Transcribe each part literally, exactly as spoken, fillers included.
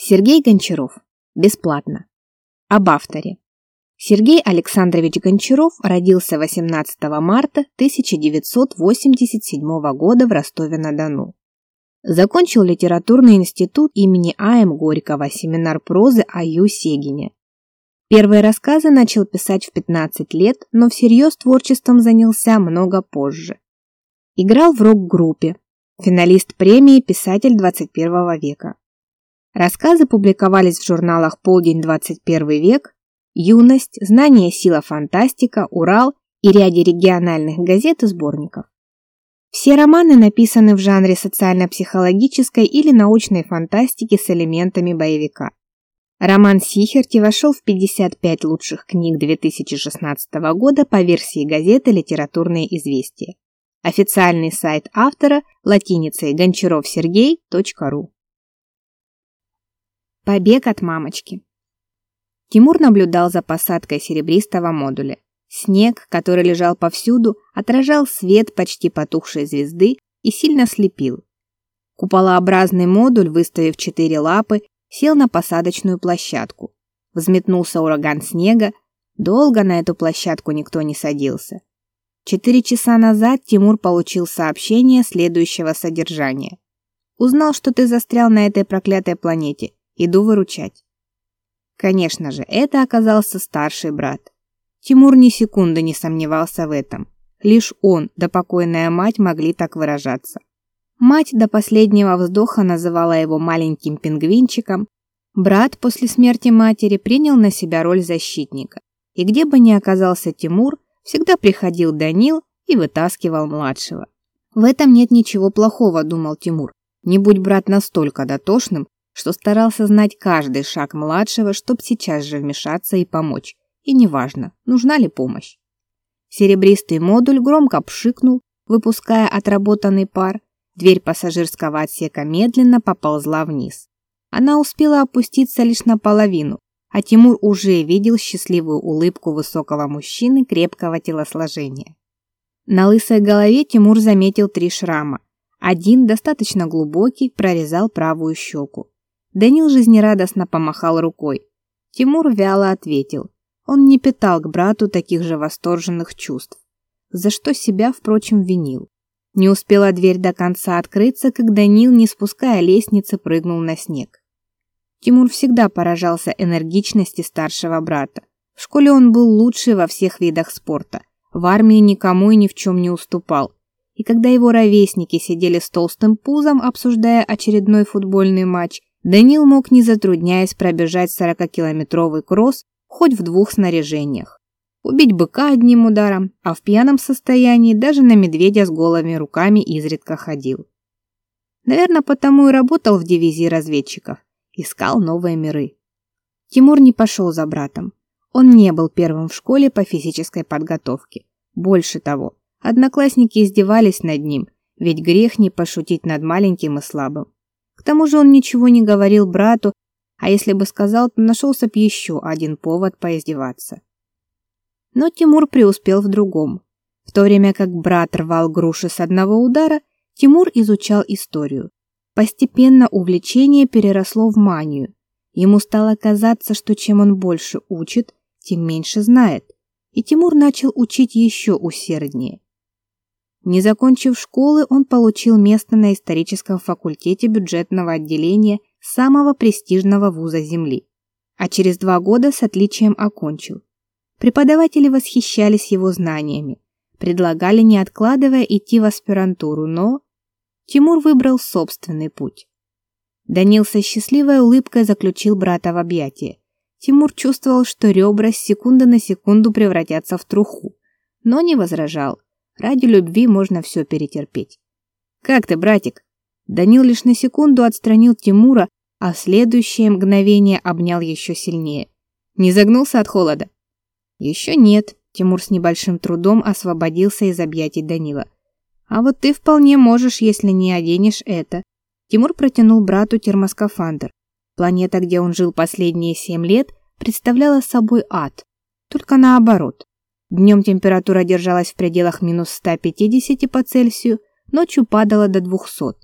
Сергей Гончаров. Бесплатно. Об авторе. Сергей Александрович Гончаров родился восемнадцатого марта тысяча девятьсот восемьдесят седьмого года в Ростове-на-Дону. Закончил литературный институт имени А М Горького, семинар прозы А Ю Сегине. Первые рассказы начал писать в пятнадцать лет, но всерьез творчеством занялся много позже. Играл в рок-группе, финалист премии «Писатель двадцать первого века». Рассказы публиковались в журналах «Полдень. двадцать первый век», «Юность», «Знание. Сила. Фантастика», «Урал» и ряде региональных газет и сборников. Все романы написаны в жанре социально-психологической или научной фантастики с элементами боевика. Роман Сихерти вошел в пятьдесят пять лучших книг две тысячи шестнадцатого года по версии газеты «Литературные известия». Официальный сайт автора латиницей гончаров сергей точка ру. Побег от мамочки. Тимур наблюдал за посадкой серебристого модуля. Снег, который лежал повсюду, отражал свет почти потухшей звезды и сильно слепил. Куполообразный модуль, выставив четыре лапы, сел на посадочную площадку. Взметнулся ураган снега. Долго на эту площадку никто не садился. Четыре часа назад Тимур получил сообщение следующего содержания. «Узнал, что ты застрял на этой проклятой планете. Иду выручать». Конечно же, это оказался старший брат. Тимур ни секунды не сомневался в этом. Лишь он да покойная мать могли так выражаться. Мать до последнего вздоха называла его маленьким пингвинчиком. Брат после смерти матери принял на себя роль защитника. И где бы ни оказался Тимур, всегда приходил Данил и вытаскивал младшего. В этом нет ничего плохого, думал Тимур. Не будь брат настолько дотошным, что старался знать каждый шаг младшего, чтоб сейчас же вмешаться и помочь. И неважно, нужна ли помощь. Серебристый модуль громко пшикнул, выпуская отработанный пар. Дверь пассажирского отсека медленно поползла вниз. Она успела опуститься лишь наполовину, а Тимур уже видел счастливую улыбку высокого мужчины крепкого телосложения. На лысой голове Тимур заметил три шрама. Один, достаточно глубокий, прорезал правую щеку. Данил жизнерадостно помахал рукой. Тимур вяло ответил. Он не питал к брату таких же восторженных чувств, за что себя, впрочем, винил. Не успела дверь до конца открыться, как Данил, не спуская лестницы, прыгнул на снег. Тимур всегда поражался энергичности старшего брата. В школе он был лучший во всех видах спорта, в армии никому и ни в чем не уступал. И когда его ровесники сидели с толстым пузом, обсуждая очередной футбольный матч, Данил мог, не затрудняясь, пробежать сорокакилометровый кросс хоть в двух снаряжениях. Убить быка одним ударом, а в пьяном состоянии даже на медведя с голыми руками изредка ходил. Наверное, потому и работал в дивизии разведчиков, искал новые миры. Тимур не пошел за братом. Он не был первым в школе по физической подготовке. Больше того, одноклассники издевались над ним, ведь грех не пошутить над маленьким и слабым. К тому же он ничего не говорил брату, а если бы сказал, то нашелся бы еще один повод поиздеваться. Но Тимур преуспел в другом. В то время как брат рвал груши с одного удара, Тимур изучал историю. Постепенно увлечение переросло в манию. Ему стало казаться, что чем он больше учит, тем меньше знает. И Тимур начал учить еще усерднее. Не закончив школы, он получил место на историческом факультете бюджетного отделения самого престижного вуза Земли, а через два года с отличием окончил. Преподаватели восхищались его знаниями, предлагали, не откладывая, идти в аспирантуру, но Тимур выбрал собственный путь. Данил со счастливой улыбкой заключил брата в объятия. Тимур чувствовал, что ребра с секунды на секунду превратятся в труху, но не возражал. Ради любви можно все перетерпеть. «Как ты, братик?» Данил лишь на секунду отстранил Тимура, а в следующее мгновение обнял еще сильнее. «Не загнулся от холода?» «Еще нет», — Тимур с небольшим трудом освободился из объятий Данила. «А вот ты вполне можешь, если не оденешь это». Тимур протянул брату термоскафандр. Планета, где он жил последние семь лет, представляла собой ад, только наоборот. Днем температура держалась в пределах минус ста пятидесяти по Цельсию, ночью падала до двухсот.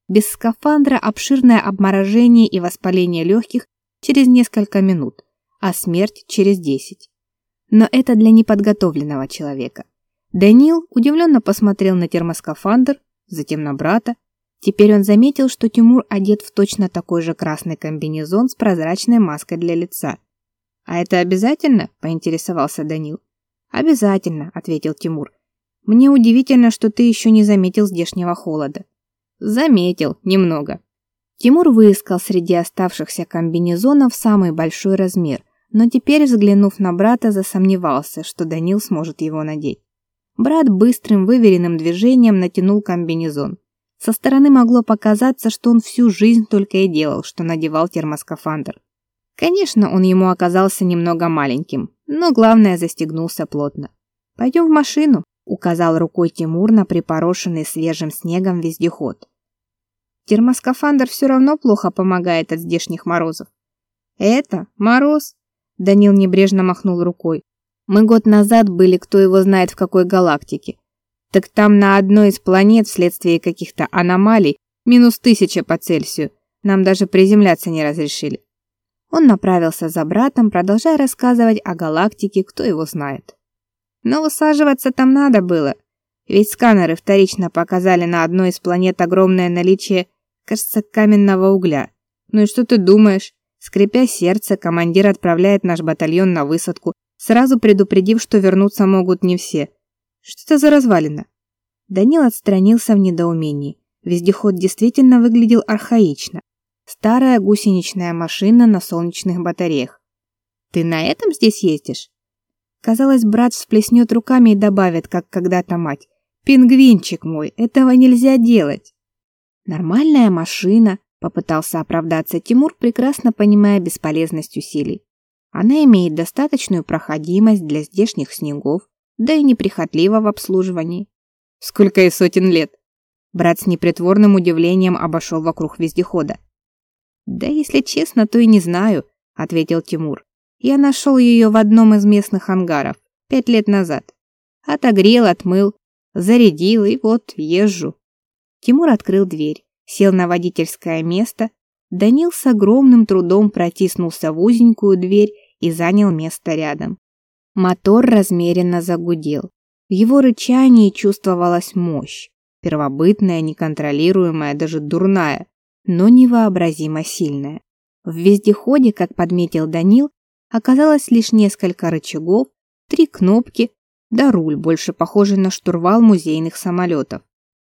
Без скафандра обширное обморожение и воспаление легких через несколько минут, а смерть через десять. Но это для неподготовленного человека. Даниил удивленно посмотрел на термоскафандр, затем на брата. Теперь он заметил, что Тимур одет в точно такой же красный комбинезон с прозрачной маской для лица. «А это обязательно?» – поинтересовался Даниил. «Обязательно», – ответил Тимур. «Мне удивительно, что ты еще не заметил здешнего холода». «Заметил, немного». Тимур выискал среди оставшихся комбинезонов самый большой размер, но теперь, взглянув на брата, засомневался, что Даниил сможет его надеть. Брат быстрым, выверенным движением натянул комбинезон. Со стороны могло показаться, что он всю жизнь только и делал, что надевал термоскафандр. Конечно, он ему оказался немного маленьким, но главное, застегнулся плотно. «Пойдем в машину», — указал рукой Тимур на припорошенный свежим снегом вездеход. «Термоскафандр все равно плохо помогает от здешних морозов». «Это? Мороз?» — Данил небрежно махнул рукой. «Мы год назад были, кто его знает в какой галактике. Так там на одной из планет вследствие каких-то аномалий минус тысяча по Цельсию. Нам даже приземляться не разрешили». Он направился за братом, продолжая рассказывать о галактике, кто его знает. Но высаживаться там надо было, ведь сканеры вторично показали на одной из планет огромное наличие, кажется, каменного угля. Ну и что ты думаешь? Скрипя сердце, командир отправляет наш батальон на высадку, сразу предупредив, что вернуться могут не все. Что это за развалина? Данил отстранился в недоумении. Вездеход действительно выглядел архаично. Старая гусеничная машина на солнечных батареях. «Ты на этом здесь ездишь?» Казалось, брат всплеснет руками и добавит, как когда-то мать. «Пингвинчик мой, этого нельзя делать!» «Нормальная машина», — попытался оправдаться Тимур, прекрасно понимая бесполезность усилий. «Она имеет достаточную проходимость для здешних снегов, да и неприхотлива в обслуживании». «Сколько ей сотен лет?» Брат с непритворным удивлением обошел вокруг вездехода. «Да если честно, то и не знаю», — ответил Тимур. «Я нашел ее в одном из местных ангаров пять лет назад. Отогрел, отмыл, зарядил и вот езжу». Тимур открыл дверь, сел на водительское место. Данил с огромным трудом протиснулся в узенькую дверь и занял место рядом. Мотор размеренно загудел. В его рычании чувствовалась мощь, первобытная, неконтролируемая, даже дурная, но невообразимо сильная. В вездеходе, как подметил Данил, оказалось лишь несколько рычагов, три кнопки, да руль, больше похожий на штурвал музейных самолетов.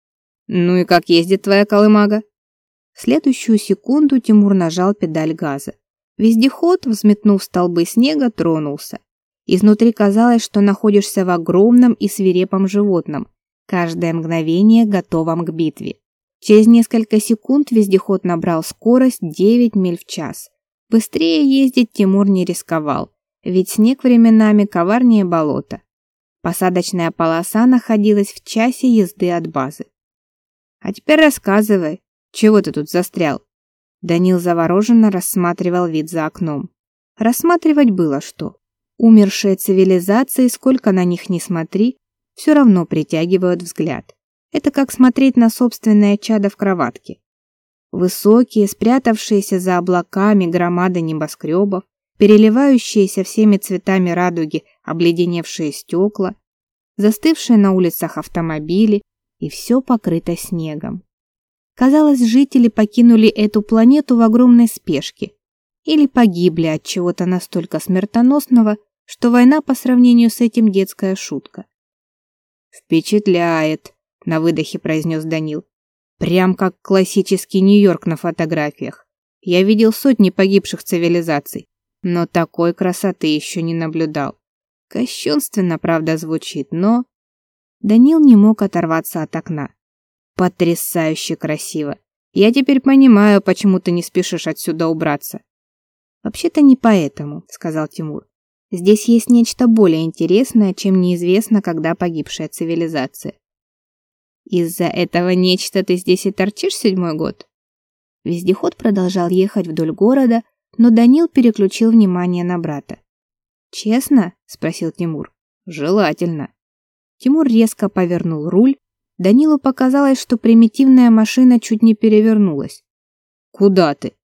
«Ну и как ездит твоя колымага?» В следующую секунду Тимур нажал педаль газа. Вездеход, взметнув столбы снега, тронулся. Изнутри казалось, что находишься в огромном и свирепом животном, каждое мгновение готовом к битве. Через несколько секунд вездеход набрал скорость девять миль в час. Быстрее ездить Тимур не рисковал, ведь снег временами коварнее болота. Посадочная полоса находилась в часе езды от базы. «А теперь рассказывай, чего ты тут застрял?» Данил завороженно рассматривал вид за окном. Рассматривать было что. Умершие цивилизации, сколько на них ни смотри, все равно притягивают взгляд. Это как смотреть на собственное чадо в кроватке. Высокие, спрятавшиеся за облаками громады небоскребов, переливающиеся всеми цветами радуги обледеневшие стекла, застывшие на улицах автомобили, и все покрыто снегом. Казалось, жители покинули эту планету в огромной спешке или погибли от чего-то настолько смертоносного, что война по сравнению с этим детская шутка. «Впечатляет», — на выдохе произнес Данил. «Прям как классический Нью-Йорк на фотографиях. Я видел сотни погибших цивилизаций, но такой красоты еще не наблюдал. Кощунственно, правда, звучит, но...» Данил не мог оторваться от окна. «Потрясающе красиво. Я теперь понимаю, почему ты не спешишь отсюда убраться». «Вообще-то не поэтому», — сказал Тимур. «Здесь есть нечто более интересное, чем неизвестно, когда погибшая цивилизация». «Из-за этого нечто ты здесь и торчишь седьмой год?» Вездеход продолжал ехать вдоль города, но Данил переключил внимание на брата. «Честно?» — спросил Тимур. «Желательно». Тимур резко повернул руль. Данилу показалось, что примитивная машина чуть не перевернулась. «Куда ты?»